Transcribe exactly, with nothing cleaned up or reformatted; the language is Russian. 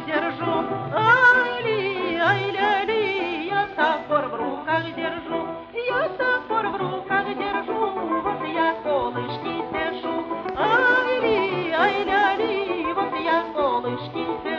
держу. Ай-ли, ай-ля-ли, я топор в руках держу. Я топор в руках держу, вот я колышки пишу. Ай-ли, ай-ля-ли, вот я колышки пишу.